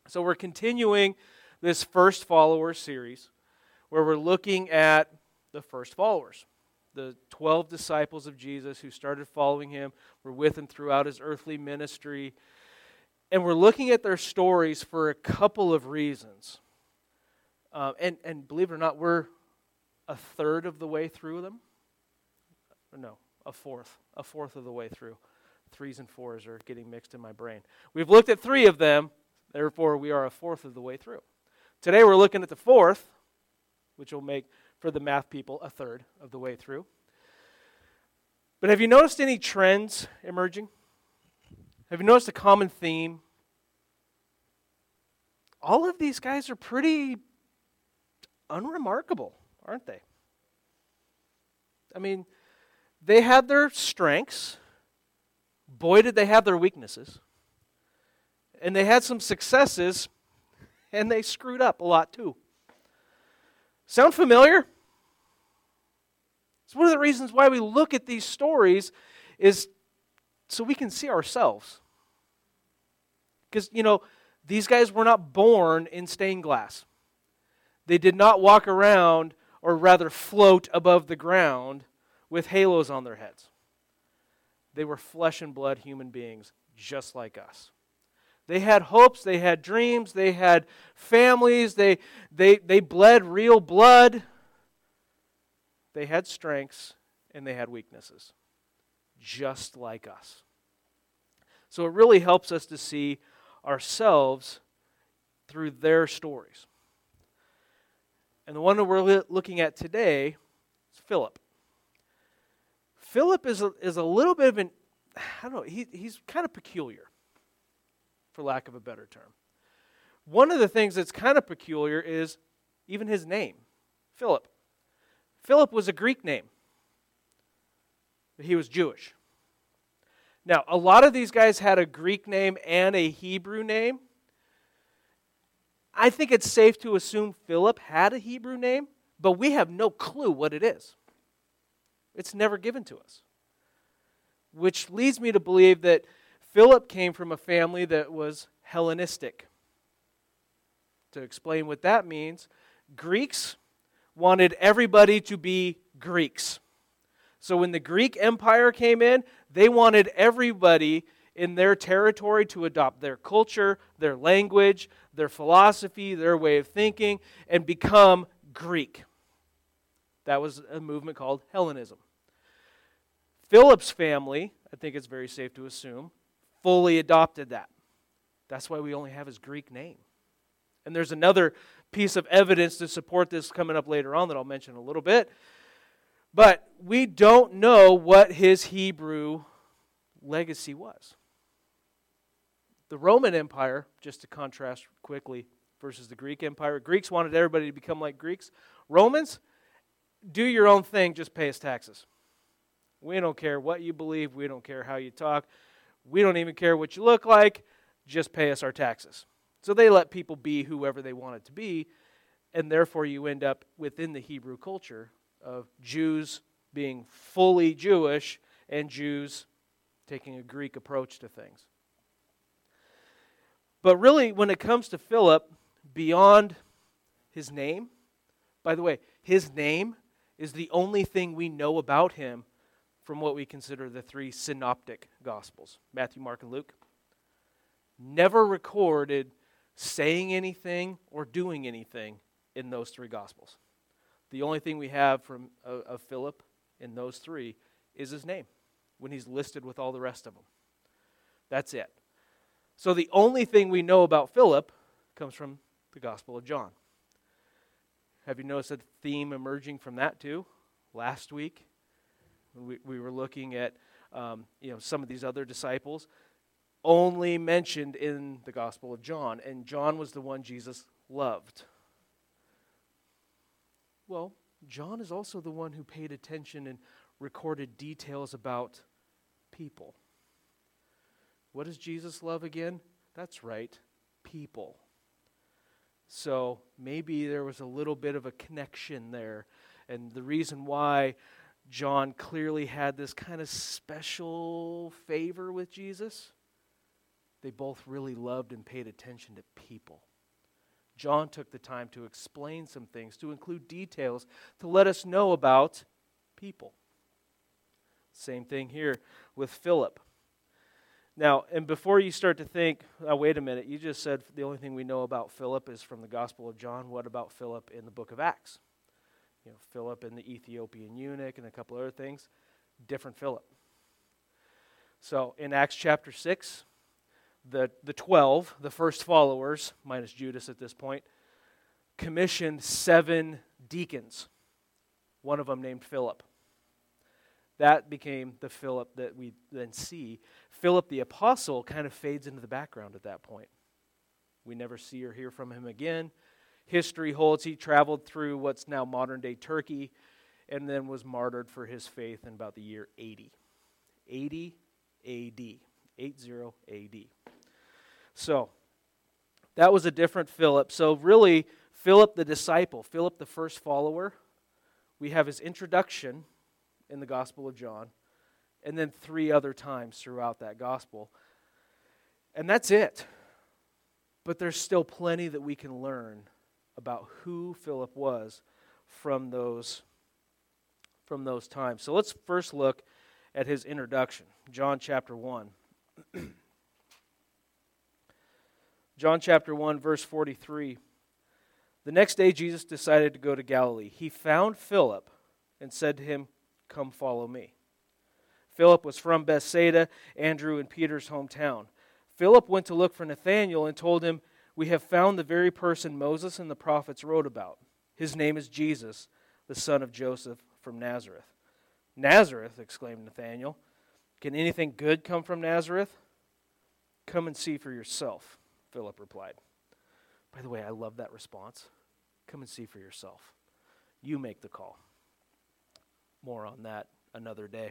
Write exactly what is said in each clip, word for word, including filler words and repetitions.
So we're continuing this First Follower series where we're looking at the first followers, the twelve disciples of Jesus who started following him, were with him throughout his earthly ministry. And we're looking at their stories for a couple of reasons. Uh, and, and believe it or not, we're a third of the way through them. No, a fourth. A fourth of the way through. Threes and fours are getting mixed in my brain. We've looked at three of them, therefore we are a fourth of the way through. Today we're looking at the fourth, which will make, for the math people, a third of the way through. But have you noticed any trends emerging? Have you noticed a common theme? All of these guys are pretty unremarkable, aren't they? I mean, they had their strengths. Boy, did they have their weaknesses. And they had some successes, and they screwed up a lot too. Sound familiar? It's one of the reasons why we look at these stories is so we can see ourselves. Because, you know, these guys were not born in stained glass. They did not walk around, or rather float above the ground with halos on their heads. They were flesh and blood human beings just like us. They had hopes, they had dreams, they had families, they, they, they bled real blood. They had strengths and they had weaknesses, just like us. So it really helps us to see ourselves through their stories. And the one that we're looking at today is Philip. Philip is a, is a little bit of an, I don't know, he, he's kind of peculiar, for lack of a better term. One of the things that's kind of peculiar is even his name, Philip. Philip was a Greek name. He was Jewish. Now, a lot of these guys had a Greek name and a Hebrew name. I think it's safe to assume Philip had a Hebrew name, but we have no clue what it is. It's never given to us. Which leads me to believe that Philip came from a family that was Hellenistic. To explain what that means, Greeks wanted everybody to be Greeks. So when the Greek Empire came in, they wanted everybody in their territory to adopt their culture, their language, their philosophy, their way of thinking, and become Greek. That was a movement called Hellenism. Philip's family, I think it's very safe to assume, fully adopted that. That's why we only have his Greek name. And there's another piece of evidence to support this coming up later on that I'll mention in a little bit. But we don't know what his Hebrew legacy was. The Roman Empire, just to contrast quickly, versus the Greek Empire, Greeks wanted everybody to become like Greeks. Romans, do your own thing, just pay us taxes. We don't care what you believe. We don't care how you talk. We don't even care what you look like. Just pay us our taxes. So they let people be whoever they wanted to be, and therefore you end up within the Hebrew culture of Jews being fully Jewish and Jews taking a Greek approach to things. But really, when it comes to Philip, beyond his name, by the way, his name is the only thing we know about him from what we consider the three synoptic gospels, Matthew, Mark, and Luke. Never recorded saying anything or doing anything in those three gospels. The only thing we have from uh, of Philip in those three is his name, when he's listed with all the rest of them. That's it. So the only thing we know about Philip comes from the Gospel of John. Have you noticed a theme emerging from that too? Last week, we, we were looking at um, you know some of these other disciples only mentioned in the Gospel of John, and John was the one Jesus loved. Well, John is also the one who paid attention and recorded details about people. What does Jesus love again? That's right, people. So maybe there was a little bit of a connection there. And the reason why John clearly had this kind of special favor with Jesus, they both really loved and paid attention to people. John took the time to explain some things, to include details, to let us know about people. Same thing here with Philip. Now, and before you start to think, oh, wait a minute, you just said the only thing we know about Philip is from the Gospel of John. What about Philip in the book of Acts? You know, Philip and the Ethiopian eunuch and a couple other things. Different Philip. So in Acts chapter six, the, the twelve, the first followers, minus Judas at this point, commissioned seven deacons, one of them named Philip. That became the Philip that we then see. Philip the apostle kind of fades into the background at that point. We never see or hear from him again. History holds he traveled through what's now modern-day Turkey and then was martyred for his faith in about the year eighty. eighty A D. eighty A D. So, that was a different Philip. So really, Philip the disciple, Philip the first follower, we have his introduction in the Gospel of John, and then three other times throughout that Gospel. And that's it. But there's still plenty that we can learn about who Philip was from those, from those times. So let's first look at his introduction, John chapter one. John chapter one, verse forty-three. The next day Jesus decided to go to Galilee. He found Philip and said to him, "Come follow me." Philip was from Bethsaida, Andrew and Peter's hometown. Philip went to look for Nathanael and told him, "We have found the very person Moses and the prophets wrote about. His name is Jesus, the son of Joseph from Nazareth." "Nazareth," exclaimed Nathanael. "Can anything good come from Nazareth?" "Come and see for yourself," Philip replied. By the way, I love that response. Come and see for yourself. You make the call. More on that another day.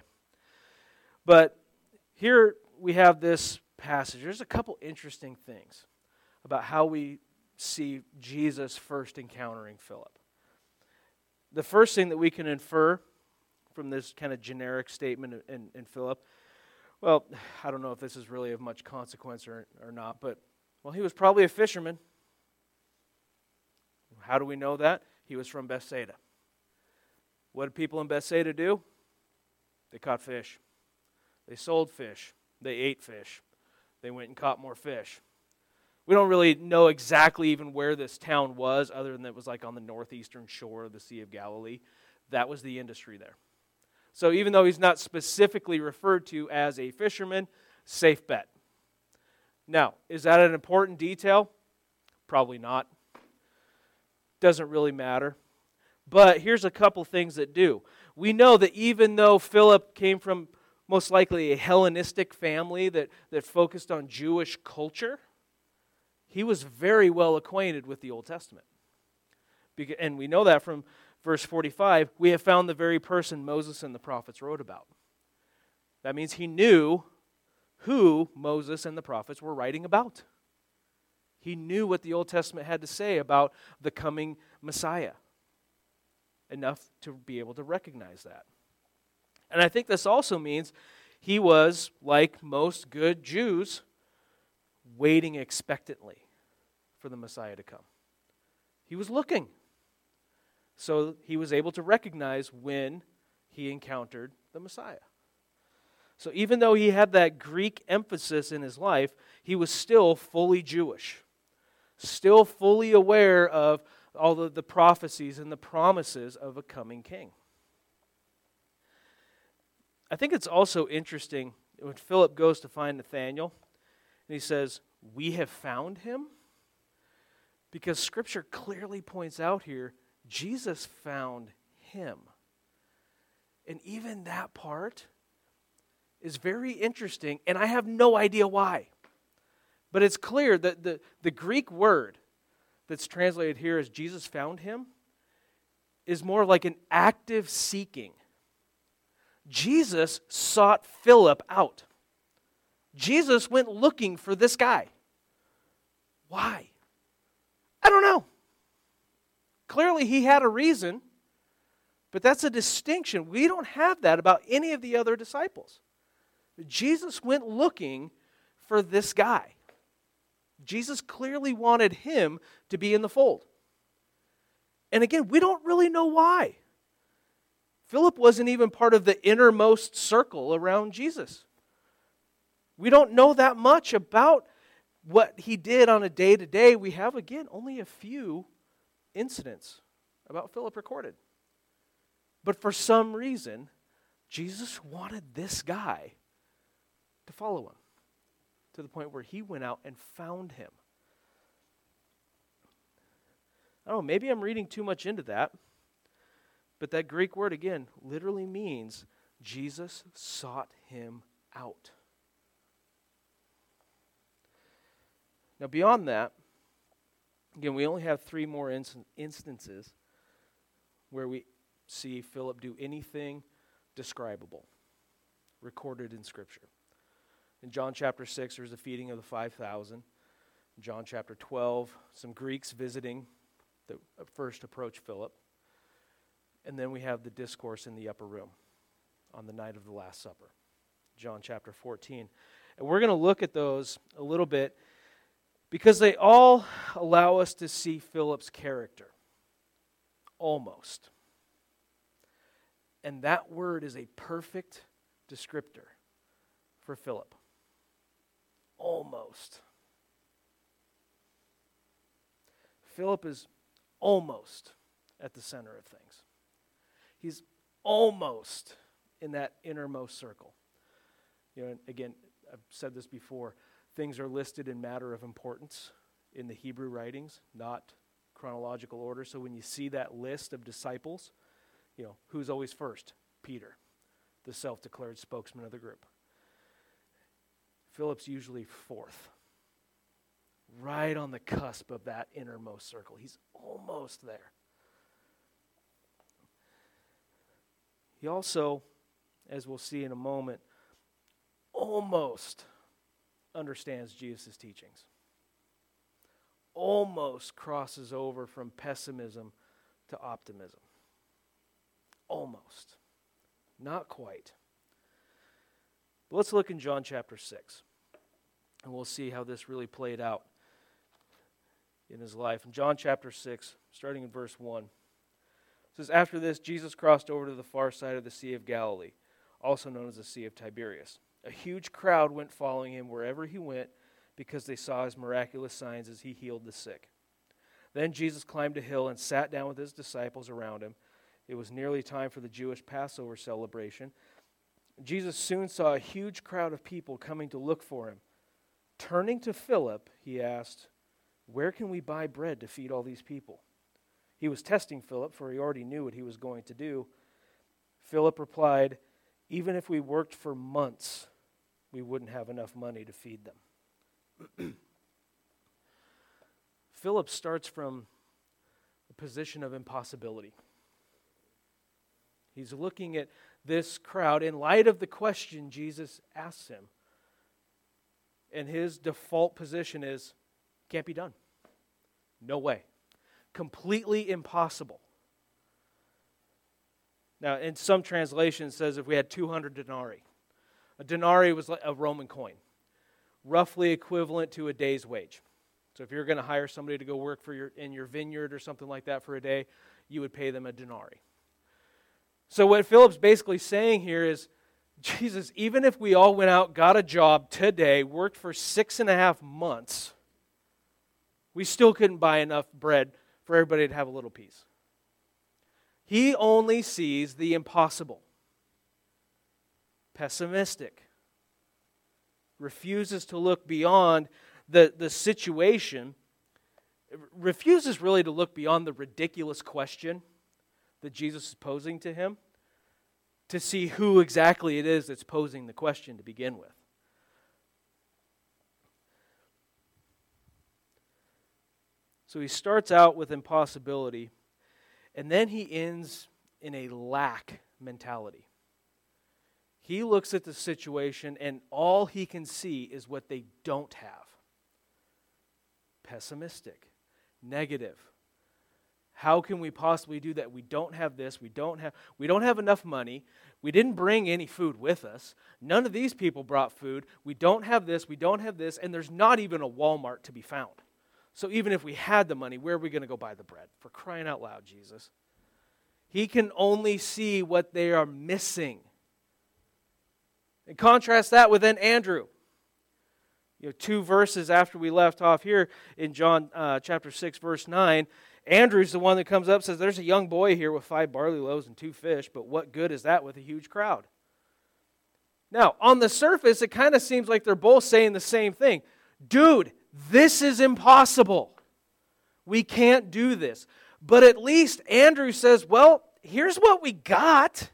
But here we have this passage. There's a couple interesting things about how we see Jesus first encountering Philip. The first thing that we can infer from this kind of generic statement in, in Philip, well, I don't know if this is really of much consequence or, or not, but, well, he was probably a fisherman. How do we know that? He was from Bethsaida. What did people in Bethsaida do? They caught fish. They sold fish. They ate fish. They went and caught more fish. We don't really know exactly even where this town was, other than it was like on the northeastern shore of the Sea of Galilee. That was the industry there. So even though he's not specifically referred to as a fisherman, safe bet. Now, is that an important detail? Probably not. Doesn't really matter. But here's a couple things that do. We know that even though Philip came from most likely a Hellenistic family that, that focused on Jewish culture, he was very well acquainted with the Old Testament. And we know that from verse forty-five, we have found the very person Moses and the prophets wrote about. That means he knew who Moses and the prophets were writing about. He knew what the Old Testament had to say about the coming Messiah. Enough to be able to recognize that. And I think this also means he was, like most good Jews, waiting expectantly for the Messiah to come. He was looking. So he was able to recognize when he encountered the Messiah. So even though he had that Greek emphasis in his life, he was still fully Jewish. Still fully aware of all of the prophecies and the promises of a coming king. I think it's also interesting when Philip goes to find Nathanael, and he says, "We have found him," because Scripture clearly points out here, Jesus found him. And even that part is very interesting, and I have no idea why. But it's clear that the, the Greek word that's translated here as Jesus found him is more like an active seeking. Jesus sought Philip out. Jesus went looking for this guy. Why? I don't know. Clearly he had a reason, but that's a distinction. We don't have that about any of the other disciples. Jesus went looking for this guy. Jesus clearly wanted him to be in the fold. And again, we don't really know why. Philip wasn't even part of the innermost circle around Jesus. We don't know that much about what he did on a day-to-day. We have, again, only a few incidents about Philip recorded. But for some reason, Jesus wanted this guy to follow him to the point where he went out and found him. I don't know, maybe I'm reading too much into that, but that Greek word, again, literally means Jesus sought him out. Now, beyond that, again, we only have three more inst- instances where we see Philip do anything describable, recorded in Scripture. In John chapter six, there's the feeding of the five thousand. In John chapter twelve, some Greeks visiting that first approached Philip. And then we have the discourse in the upper room on the night of the Last Supper, John chapter fourteen. And we're going to look at those a little bit because they all allow us to see Philip's character, almost. And that word is a perfect descriptor for Philip. Almost. Philip is almost at the center of things. He's almost in that innermost circle. You know, again, I've said this before, things are listed in matter of importance in the Hebrew writings, not chronological order. So when you see that list of disciples, you know, who's always first? Peter, the self-declared spokesman of the group. Philip's usually fourth, right on the cusp of that innermost circle. He's almost there. He also, as we'll see in a moment, almost understands Jesus' teachings. Almost crosses over from pessimism to optimism. Almost. Not quite. But let's look in John chapter six, and we'll see how this really played out in his life. In John chapter six, starting in verse one, it says, "After this, Jesus crossed over to the far side of the Sea of Galilee, also known as the Sea of Tiberias. A huge crowd went following him wherever he went because they saw his miraculous signs as he healed the sick. Then Jesus climbed a hill and sat down with his disciples around him. It was nearly time for the Jewish Passover celebration. Jesus soon saw a huge crowd of people coming to look for him. Turning to Philip, he asked, 'Where can we buy bread to feed all these people?' He was testing Philip, for he already knew what he was going to do. Philip replied, 'Even if we worked for months, we wouldn't have enough money to feed them.'" Philip starts from a position of impossibility. He's looking at this crowd in light of the question Jesus asks him. And his default position is, can't be done. No way. Completely impossible. Now, in some translations, it says if we had two hundred denarii. A denarii was like a Roman coin, roughly equivalent to a day's wage. So if you're going to hire somebody to go work for your in your vineyard or something like that for a day, you would pay them a denarii. So what Philip's basically saying here is, Jesus, even if we all went out, got a job today, worked for six and a half months, we still couldn't buy enough bread for everybody to have a little piece. He only sees the impossible. Pessimistic. Refuses to look beyond the, the situation. Refuses really to look beyond the ridiculous question that Jesus is posing to him to see who exactly it is that's posing the question to begin with. So he starts out with impossibility, and then he ends in a lack mentality. He looks at the situation, and all he can see is what they don't have. Pessimistic, negative. How can we possibly do that? We don't have this. We don't have we don't have enough money. We didn't bring any food with us. None of these people brought food. We don't have this. We don't have this. And there's not even a Walmart to be found. So even if we had the money, where are we going to go buy the bread? For crying out loud, Jesus. He can only see what they are missing. And contrast that with then Andrew. You know, two verses after we left off here in John uh, chapter six, verse nine, Andrew's the one that comes up and says, there's a young boy here with five barley loaves and two fish, but what good is that with a huge crowd? Now, on the surface, it kind of seems like they're both saying the same thing. Dude, this is impossible. We can't do this. But at least Andrew says, well, here's what we got.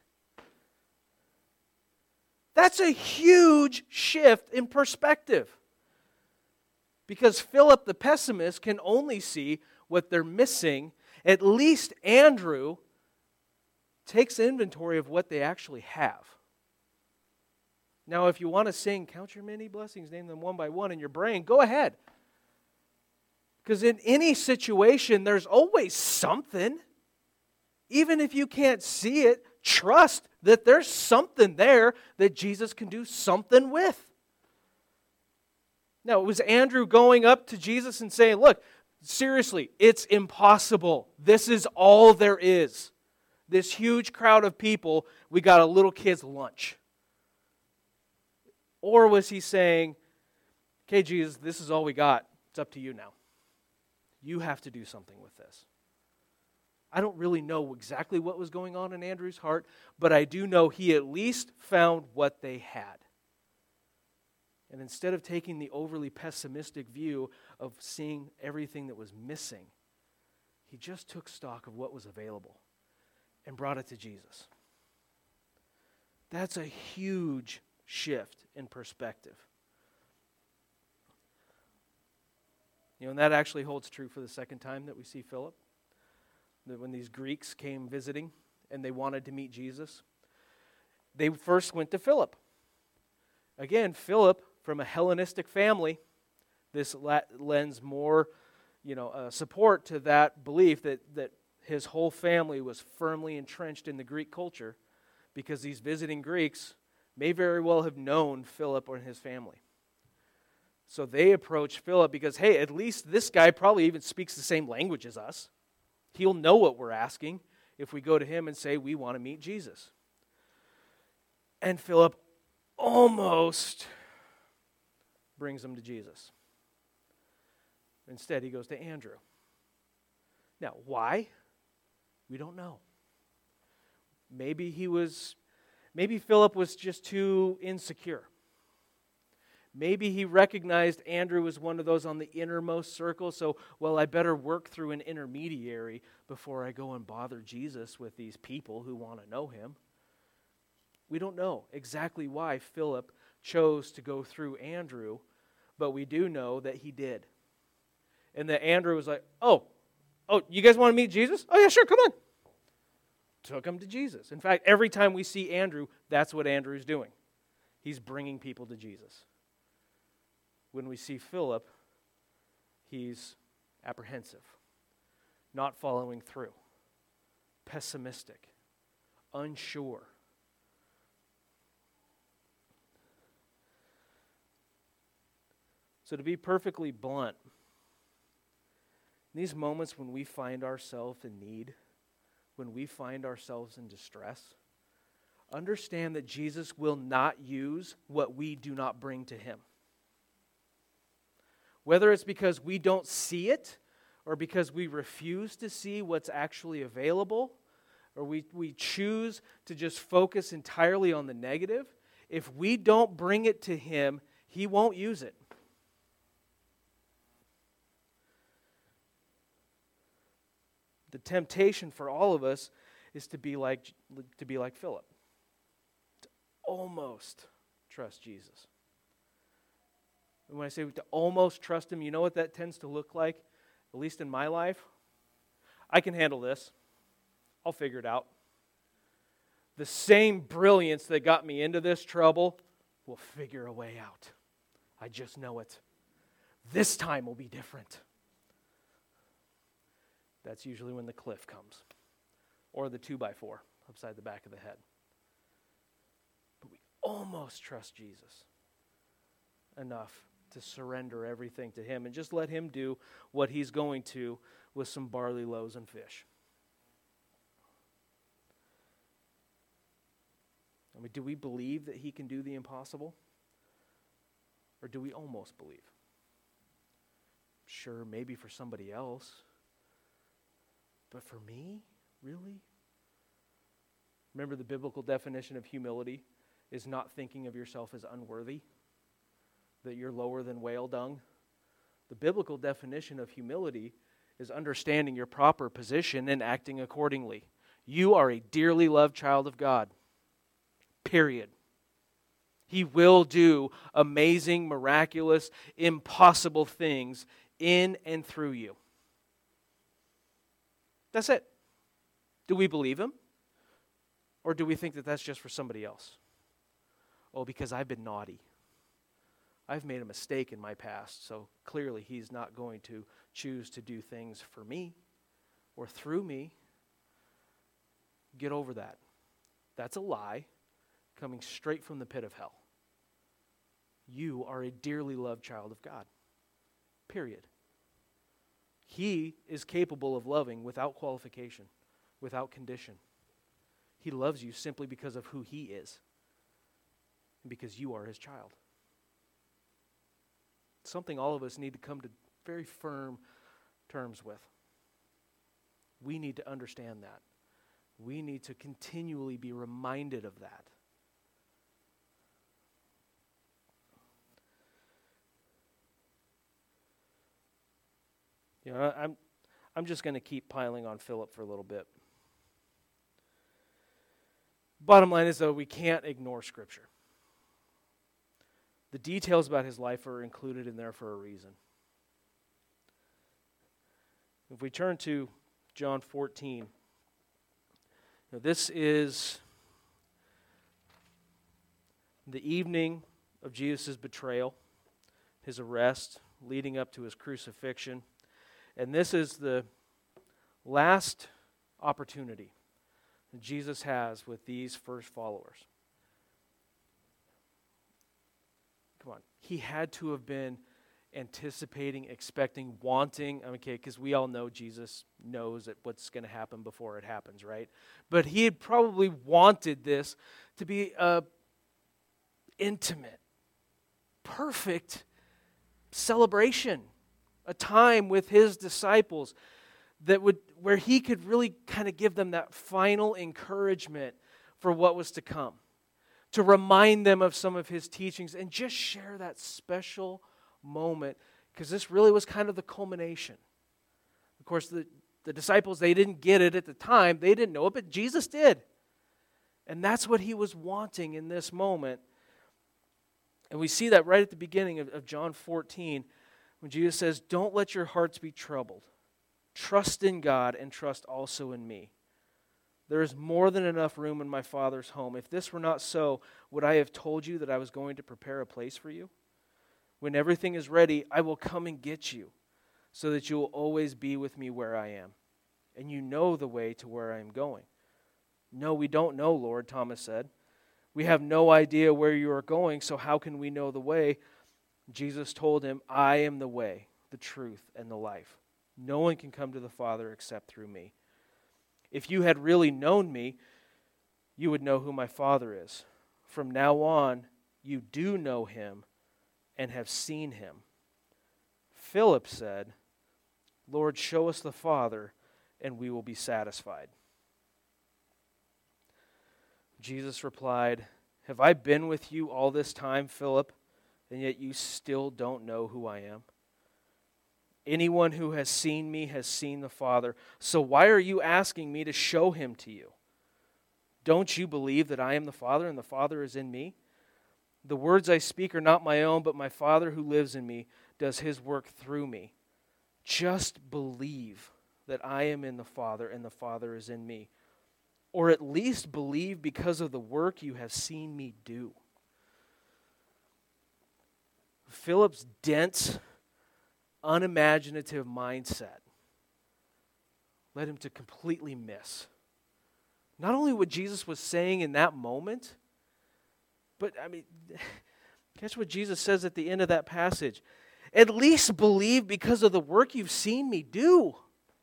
That's a huge shift in perspective. Because Philip the pessimist can only see what they're missing. At least Andrew takes inventory of what they actually have. Now, if you want to sing, count your many blessings, name them one by one in your brain, go ahead. Because in any situation, there's always something. Even if you can't see it, trust that there's something there that Jesus can do something with. Now, it was Andrew going up to Jesus and saying, look, seriously, it's impossible. This is all there is. This huge crowd of people, we got a little kid's lunch. Or was he saying, okay, Jesus, this is all we got. It's up to you now. You have to do something with this. I don't really know exactly what was going on in Andrew's heart, but I do know he at least found what they had. And instead of taking the overly pessimistic view of seeing everything that was missing, he just took stock of what was available and brought it to Jesus. That's a huge shift in perspective. You know, and that actually holds true for the second time that we see Philip. That when these Greeks came visiting and they wanted to meet Jesus, they first went to Philip. Again, Philip, from a Hellenistic family, this lends more, you know, uh, support to that belief that, that his whole family was firmly entrenched in the Greek culture, because these visiting Greeks may very well have known Philip and his family. So they approach Philip because, hey, at least this guy probably even speaks the same language as us. He'll know what we're asking if we go to him and say we want to meet Jesus. And Philip almost brings him to Jesus. Instead, he goes to Andrew. Now, why? We don't know. Maybe he was, maybe Philip was just too insecure. Maybe he recognized Andrew was one of those on the innermost circle, so, well, I better work through an intermediary before I go and bother Jesus with these people who want to know him. We don't know exactly why Philip chose to go through Andrew, but we do know that he did. And that Andrew was like, oh, oh, you guys want to meet Jesus? Oh, yeah, sure, come on. Took him to Jesus. In fact, every time we see Andrew, that's what Andrew's doing. He's bringing people to Jesus. When we see Philip, he's apprehensive, not following through, pessimistic, unsure. So to be perfectly blunt, in these moments when we find ourselves in need, when we find ourselves in distress, understand that Jesus will not use what we do not bring to him. Whether it's because we don't see it, or because we refuse to see what's actually available, or we, we choose to just focus entirely on the negative, if we don't bring it to him, he won't use it. The temptation for all of us is to be like to be like Philip, to almost trust Jesus. And when I say to almost trust him, you know what that tends to look like, at least in my life? I can handle this. I'll figure it out. The same brilliance that got me into this trouble will figure a way out. I just know it. This time will be different. That's usually when the cliff comes, or the two by four upside the back of the head. But we almost trust Jesus enough to surrender everything to him and just let him do what he's going to with some barley loaves and fish. I mean, do we believe that he can do the impossible? Or do we almost believe? Sure, maybe for somebody else. But for me, really? Remember, the biblical definition of humility is not thinking of yourself as unworthy, that you're lower than whale dung. The biblical definition of humility is understanding your proper position and acting accordingly. You are a dearly loved child of God. Period. He will do amazing, miraculous, impossible things in and through you. That's it. Do we believe him? Or do we think that that's just for somebody else? Oh, because I've been naughty. I've made a mistake in my past, so clearly he's not going to choose to do things for me or through me. Get over that. That's a lie coming straight from the pit of hell. You are a dearly loved child of God. Period. He is capable of loving without qualification, without condition. He loves you simply because of who he is and because you are his child. Something all of us need to come to very firm terms with. We need to understand that. We need to continually be reminded of that. You know, I'm, I'm just going to keep piling on Philip for a little bit. Bottom line is, though, we can't ignore Scripture. The details about his life are included in there for a reason. If we turn to John fourteen, now this is the evening of Jesus' betrayal, his arrest, leading up to his crucifixion. And this is the last opportunity that Jesus has with these first followers. Come on. He had to have been anticipating, expecting, wanting. Okay, because we all know Jesus knows that what's going to happen before it happens, right? But he had probably wanted this to be a intimate, perfect celebration, a time with his disciples that would where he could really kind of give them that final encouragement for what was to come, to remind them of some of his teachings and just share that special moment, because this really was kind of the culmination. Of course, the, the disciples, they didn't get it at the time. They didn't know it, but Jesus did. And that's what he was wanting in this moment. And we see that right at the beginning of, of John fourteen, when Jesus says, "Don't let your hearts be troubled. Trust in God and trust also in me. There is more than enough room in my Father's home. If this were not so, would I have told you that I was going to prepare a place for you? When everything is ready, I will come and get you, so that you will always be with me where I am. And you know the way to where I am going." "No, we don't know, Lord," Thomas said. "We have no idea where you are going, so how can we know the way?" Jesus told him, "I am the way, the truth, and the life. No one can come to the Father except through me. If you had really known me, you would know who my Father is. From now on, you do know him and have seen him." Philip said, "Lord, show us the Father, and we will be satisfied." Jesus replied, "Have I been with you all this time, Philip, and yet you still don't know who I am? Anyone who has seen me has seen the Father. So why are you asking me to show him to you? Don't you believe that I am the Father and the Father is in me? The words I speak are not my own, but my Father who lives in me does his work through me. Just believe that I am in the Father and the Father is in me. Or at least believe because of the work you have seen me do." Philip's dense, unimaginative mindset led him to completely miss not only what Jesus was saying in that moment, but, I mean, catch what Jesus says at the end of that passage. At least believe because of the work you've seen me do.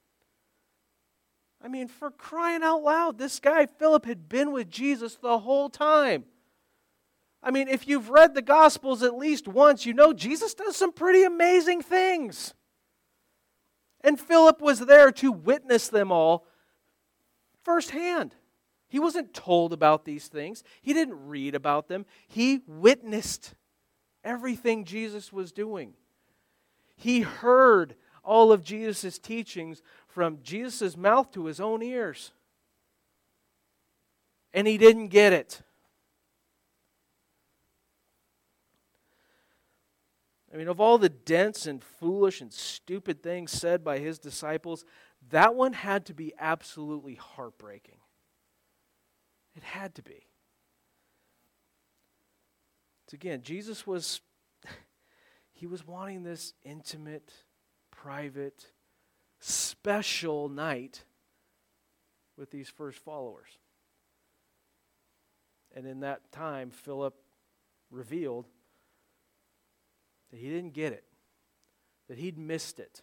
I mean, for crying out loud, this guy, Philip, had been with Jesus the whole time. I mean, if you've read the Gospels at least once, you know Jesus does some pretty amazing things. And Philip was there to witness them all firsthand. He wasn't told about these things. He didn't read about them. He witnessed everything Jesus was doing. He heard all of Jesus' teachings from Jesus' mouth to his own ears. And he didn't get it. I mean, of all the dense and foolish and stupid things said by his disciples, that one had to be absolutely heartbreaking. It had to be. So again, Jesus was, he was wanting this intimate, private, special night with these first followers. And in that time, Philip revealed that he didn't get it, that he'd missed it.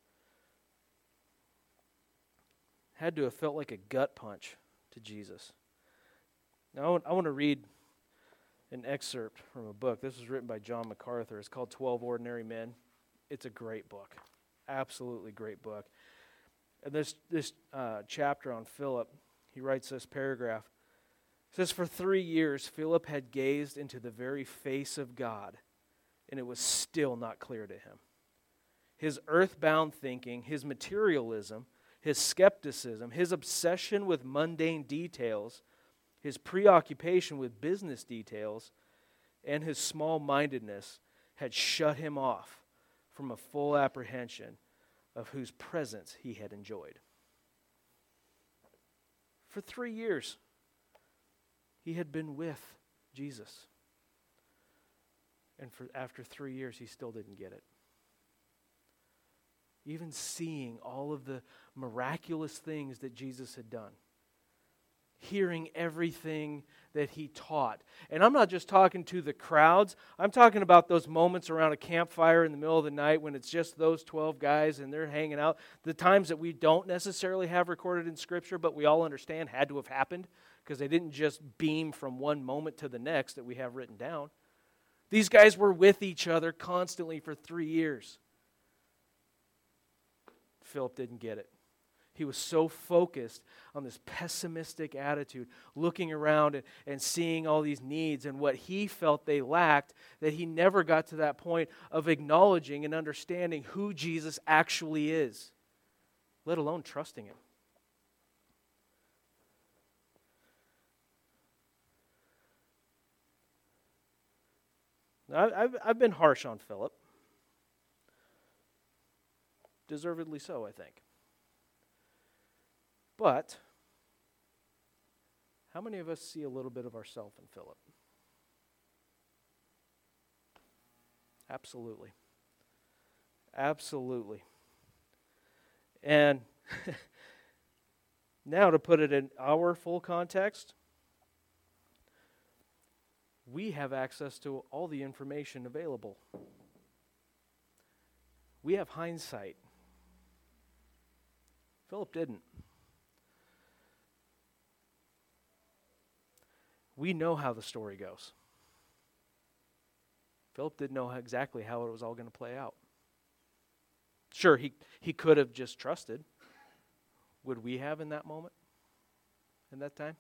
Had to have felt like a gut punch to Jesus. Now, I want, I want to read an excerpt from a book. This was written by John MacArthur. It's called twelve Ordinary Men. It's a great book. Absolutely great book. And this, this uh, chapter on Philip, he writes this paragraph. It says, for three years, Philip had gazed into the very face of God, and it was still not clear to him. His earthbound thinking, his materialism, his skepticism, his obsession with mundane details, his preoccupation with business details, and his small-mindedness had shut him off from a full apprehension of whose presence he had enjoyed. For three years, he had been with Jesus. And for after three years, he still didn't get it. Even seeing all of the miraculous things that Jesus had done. Hearing everything that he taught. And I'm not just talking to the crowds. I'm talking about those moments around a campfire in the middle of the night when it's just those twelve guys and they're hanging out. The times that we don't necessarily have recorded in Scripture, but we all understand had to have happened because they didn't just beam from one moment to the next that we have written down. These guys were with each other constantly for three years. Philip didn't get it. He was so focused on this pessimistic attitude, looking around and, and seeing all these needs and what he felt they lacked, that he never got to that point of acknowledging and understanding who Jesus actually is, let alone trusting him. Now, I've, I've been harsh on Philip. Deservedly so, I think. But, how many of us see a little bit of ourselves in Philip? Absolutely. Absolutely. And now to put it in our full context, we have access to all the information available. We have hindsight. Philip didn't. We know how the story goes. Philip didn't know how, exactly how it was all going to play out. Sure, he, he could have just trusted. Would we have in that moment? In that time?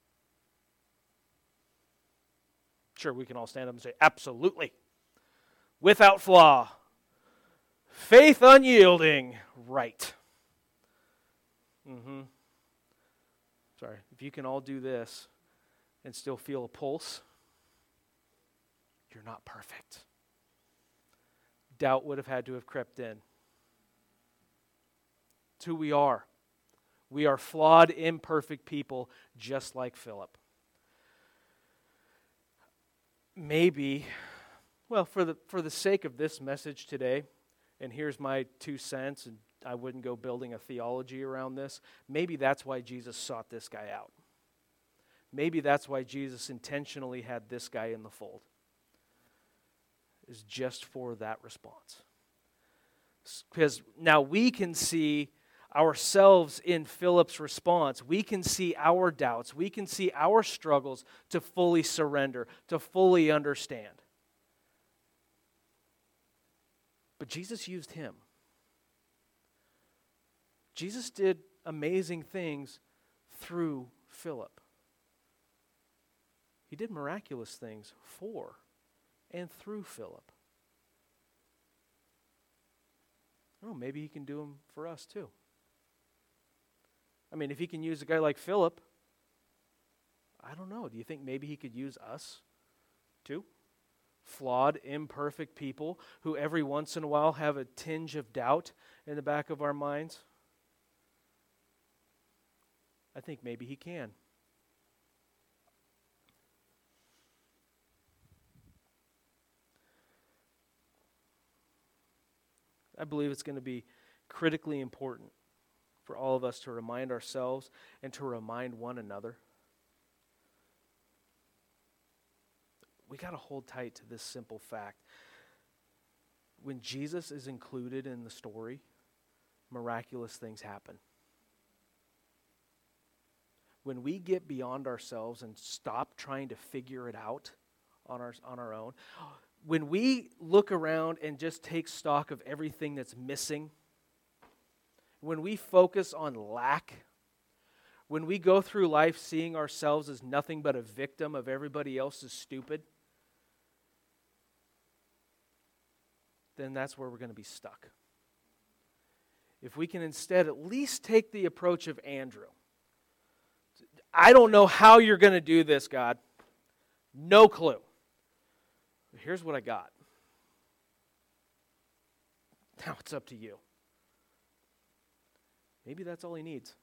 Sure, we can all stand up and say, absolutely. Without flaw. Faith unyielding. Right. Mm-hmm. Sorry, if you can all do this and still feel a pulse, you're not perfect. Doubt would have had to have crept in. It's who we are. We are flawed, imperfect people, just like Philip. Maybe, well, for the for the sake of this message today, and here's my two cents, and I wouldn't go building a theology around this. Maybe that's why Jesus sought this guy out. Maybe that's why Jesus intentionally had this guy in the fold. Is just for that response. Because now we can see ourselves in Philip's response. We can see our doubts. We can see our struggles to fully surrender, to fully understand. But Jesus used him. Jesus did amazing things through Philip. He did miraculous things for and through Philip. Oh, maybe he can do them for us too. I mean, if he can use a guy like Philip, I don't know. Do you think maybe he could use us too? Flawed, imperfect people who every once in a while have a tinge of doubt in the back of our minds? I think maybe he can. I believe it's going to be critically important for all of us to remind ourselves and to remind one another. We got to hold tight to this simple fact. When Jesus is included in the story, miraculous things happen. When we get beyond ourselves and stop trying to figure it out on our, on our own, when we look around and just take stock of everything that's missing, when we focus on lack, when we go through life seeing ourselves as nothing but a victim of everybody else's stupid, then that's where we're going to be stuck. If we can instead at least take the approach of Andrew. I don't know how you're going to do this, God. No clue. Here's what I got. Now it's up to you. Maybe that's all he needs.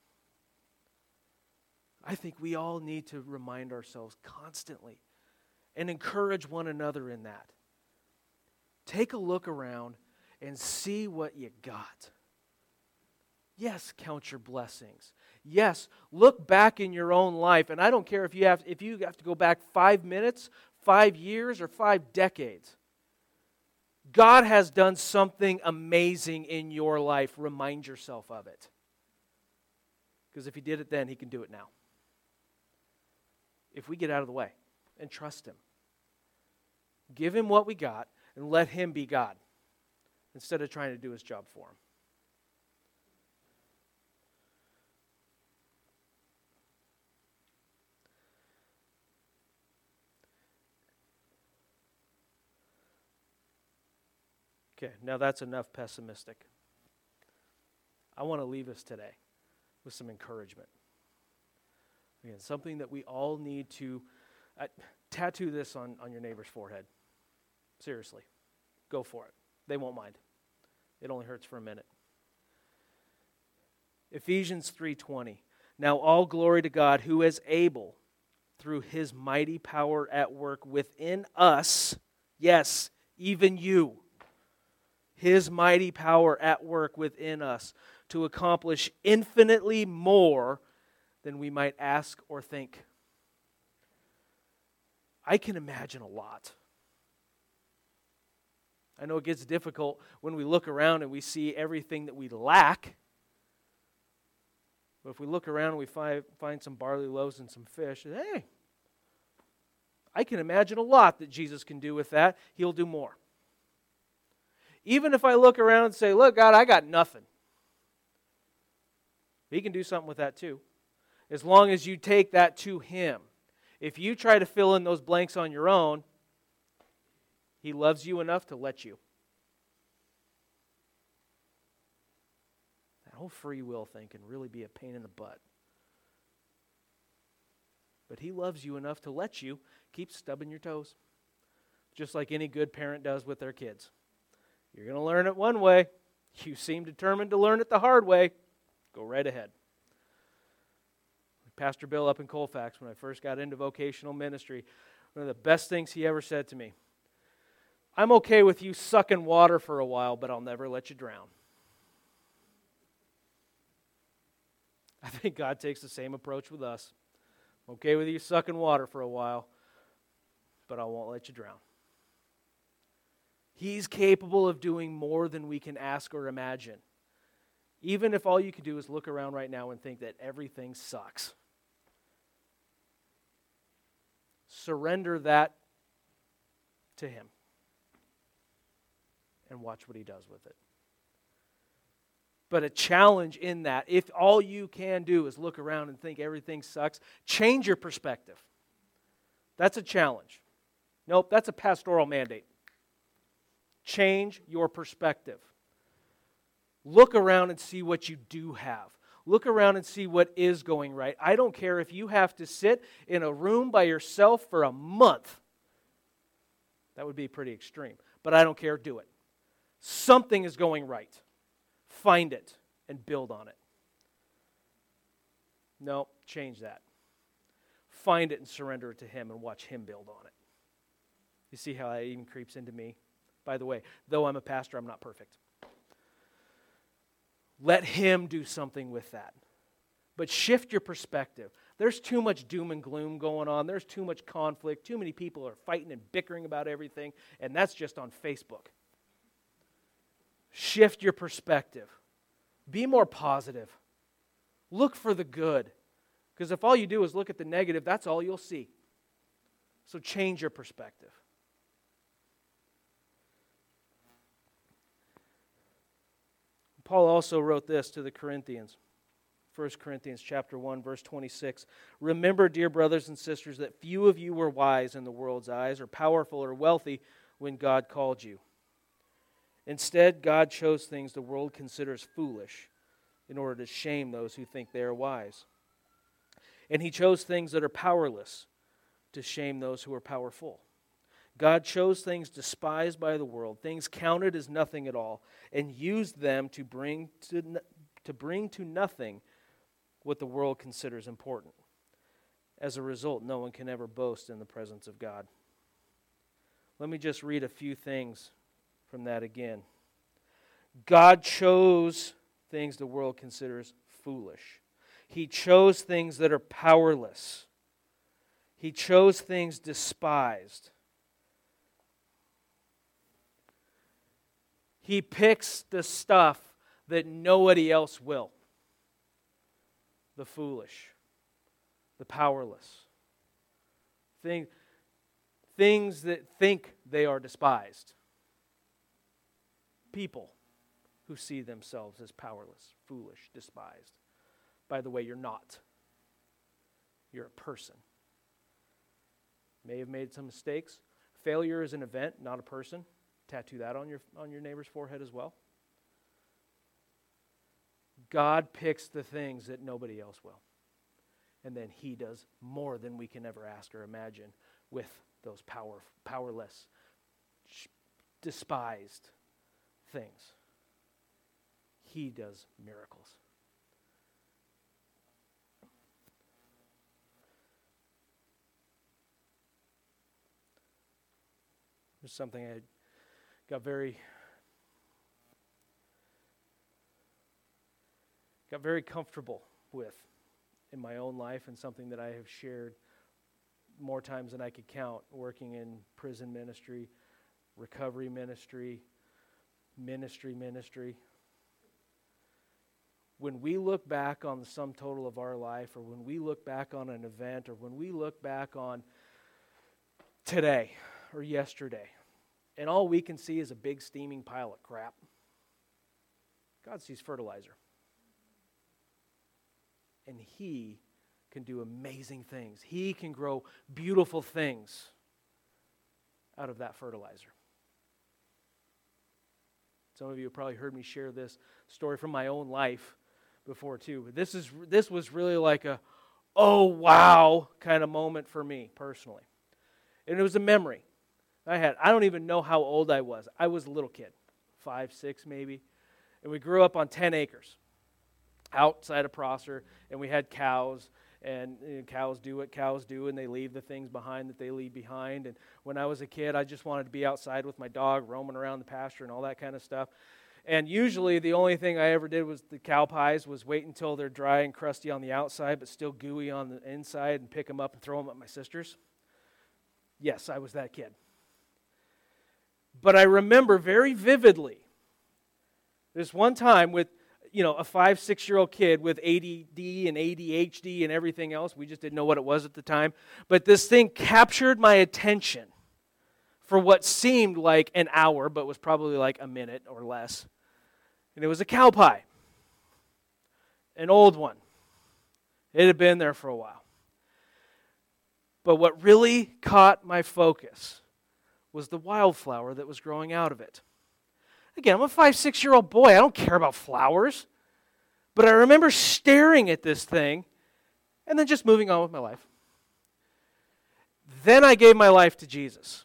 I think we all need to remind ourselves constantly and encourage one another in that. Take a look around and see what you got. Yes, count your blessings. Yes, look back in your own life, and I don't care if you have if you have to go back five minutes, five years, or five decades. God has done something amazing in your life. Remind yourself of it. Because if he did it then, he can do it now. If we get out of the way and trust him. Give him what we got and let him be God instead of trying to do his job for him. Okay, now that's enough pessimistic. I want to leave us today with some encouragement. Again, something that we all need to uh, tattoo this on, on your neighbor's forehead. Seriously, go for it. They won't mind. It only hurts for a minute. Ephesians three twenty. Now all glory to God who is able, through his mighty power at work within us, yes, even you, his mighty power at work within us to accomplish infinitely more than we might ask or think. I can imagine a lot. I know it gets difficult when we look around and we see everything that we lack. But if we look around and we find, find some barley loaves and some fish, hey, I can imagine a lot that Jesus can do with that. He'll do more. Even if I look around and say, look, God, I got nothing. He can do something with that too. As long as you take that to him. If you try to fill in those blanks on your own, he loves you enough to let you. That whole free will thing can really be a pain in the butt. But he loves you enough to let you keep stubbing your toes. Just like any good parent does with their kids. You're going to learn it one way. You seem determined to learn it the hard way. Go right ahead. Pastor Bill up in Colfax, when I first got into vocational ministry, one of the best things he ever said to me, I'm okay with you sucking water for a while, but I'll never let you drown. I think God takes the same approach with us. I'm okay with you sucking water for a while, but I won't let you drown. He's capable of doing more than we can ask or imagine. Even if all you can do is look around right now and think that everything sucks. Surrender that to Him and watch what He does with it. But a challenge in that, if all you can do is look around and think everything sucks, change your perspective. That's a challenge. Nope, that's a pastoral mandate. Change your perspective. Look around and see what you do have. Look around and see what is going right. I don't care if you have to sit in a room by yourself for a month. That would be pretty extreme. But I don't care, do it. Something is going right. Find it and build on it. No, change that. Find it and surrender it to Him and watch Him build on it. You see how that even creeps into me? By the way, though I'm a pastor, I'm not perfect. Let Him do something with that. But shift your perspective. There's too much doom and gloom going on. There's too much conflict. Too many people are fighting and bickering about everything, and that's just on Facebook. Shift your perspective. Be more positive. Look for the good. Because if all you do is look at the negative, that's all you'll see. So change your perspective. Paul also wrote this to the Corinthians. First Corinthians chapter one, verse twenty-six. Remember, dear brothers and sisters, that few of you were wise in the world's eyes, or powerful or wealthy when God called you. Instead, God chose things the world considers foolish in order to shame those who think they are wise. And He chose things that are powerless to shame those who are powerful. God chose things despised by the world, things counted as nothing at all, and used them to bring to, to bring to nothing what the world considers important. As a result, no one can ever boast in the presence of God. Let me just read a few things from that again. God chose things the world considers foolish. He chose things that are powerless. He chose things despised. He picks the stuff that nobody else will. The foolish, the powerless. Thing, things that think they are despised. People who see themselves as powerless, foolish, despised. By the way, you're not. You're a person. May have made some mistakes. Failure is an event, not a person. Tattoo that on your on your neighbor's forehead as well. God picks the things that nobody else will. And then He does more than we can ever ask or imagine with those power, powerless, despised things. He does miracles. There's something I got very got very comfortable with in my own life, and something that I have shared more times than I could count, working in prison ministry, recovery ministry, ministry ministry. When we look back on the sum total of our life, or when we look back on an event, or when we look back on today or yesterday, and all we can see is a big steaming pile of crap, God sees fertilizer. And He can do amazing things. He can grow beautiful things out of that fertilizer. Some of you have probably heard me share this story from my own life before too. But this is this was really like a, oh wow kind of moment for me personally. And it was a memory I had. I don't even know how old I was. I was a little kid, five, six maybe. And we grew up on ten acres outside of Prosser, and we had cows, and you know, cows do what cows do, and they leave the things behind that they leave behind. And when I was a kid, I just wanted to be outside with my dog, roaming around the pasture and all that kind of stuff. And usually the only thing I ever did was the cow pies was wait until they're dry and crusty on the outside but still gooey on the inside and pick them up and throw them at my sister's. Yes, I was that kid. But I remember very vividly this one time with, you know, a five, six-year-old kid with A D D and A D H D and everything else. We just didn't know what it was at the time. But this thing captured my attention for what seemed like an hour, but was probably like a minute or less. And it was a cow pie. An old one. It had been there for a while. But what really caught my focus was the wildflower that was growing out of it. Again, I'm a five, six-year-old boy. I don't care about flowers. But I remember staring at this thing and then just moving on with my life. Then I gave my life to Jesus.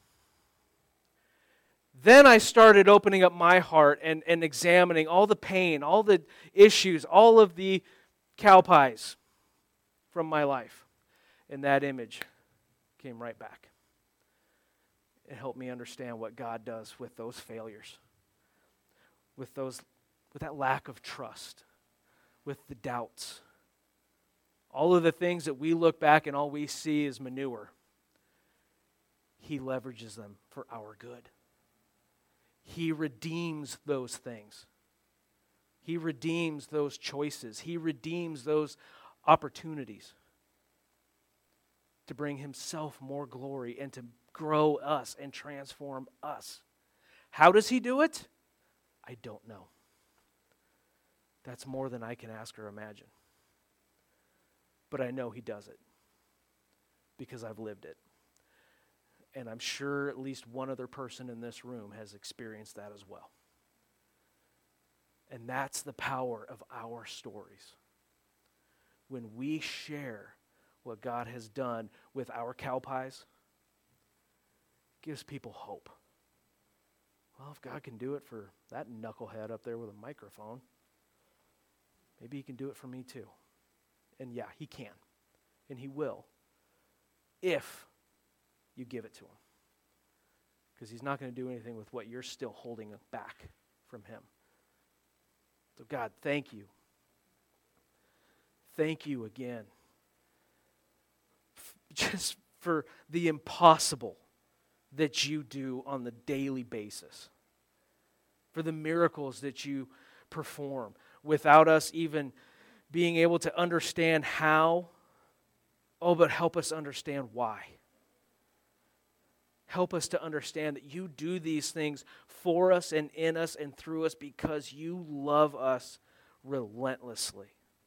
Then I started opening up my heart and, and examining all the pain, all the issues, all of the cow pies from my life. And that image came right back. It helped me understand what God does with those failures, with those, with that lack of trust, with the doubts. All of the things that we look back and all we see is manure. He leverages them for our good. He redeems those things. He redeems those choices. He redeems those opportunities to bring himself more glory and to grow us and transform us. How does he do it? I don't know. That's more than I can ask or imagine. But I know he does it because I've lived it. And I'm sure at least one other person in this room has experienced that as well. And that's the power of our stories. When we share what God has done with our cow pies, it gives people hope. Well, if God can do it for that knucklehead up there with a microphone, maybe he can do it for me too. And yeah, he can. And he will. If you give it to him. Because he's not going to do anything with what you're still holding back from him. So God, thank you. Thank you again. F- just for the impossible that you do on the daily basis. For the miracles that you perform without us even being able to understand how. Oh, but help us understand why. Help us to understand that you do these things for us and in us and through us because you love us relentlessly.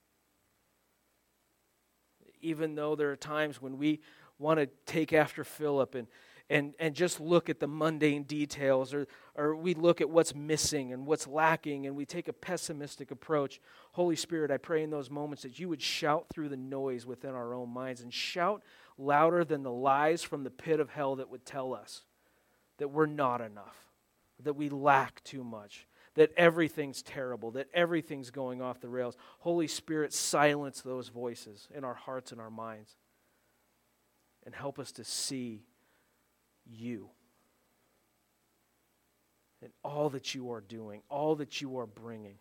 Even though there are times when we want to take after Philip and, and, and just look at the mundane details, or, or we look at what's missing and what's lacking, and we take a pessimistic approach. Holy Spirit, I pray in those moments that you would shout through the noise within our own minds and shout louder than the lies from the pit of hell that would tell us that we're not enough, that we lack too much, that everything's terrible, that everything's going off the rails. Holy Spirit, silence those voices in our hearts and our minds and help us to see you and all that you are doing, all that you are bringing.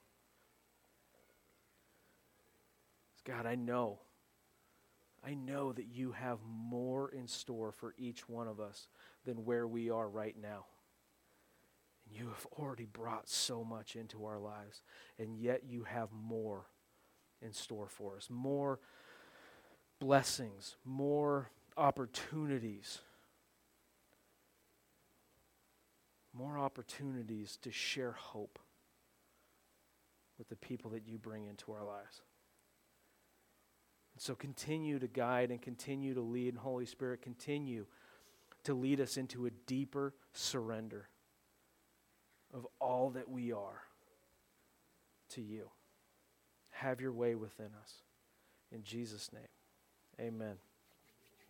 God, I know I know that you have more in store for each one of us than where we are right now. And you have already brought so much into our lives, and yet you have more in store for us. More blessings, more opportunities. More opportunities to share hope with the people that you bring into our lives. And so continue to guide and continue to lead. And Holy Spirit, continue to lead us into a deeper surrender of all that we are to you. Have your way within us. In Jesus' name, amen.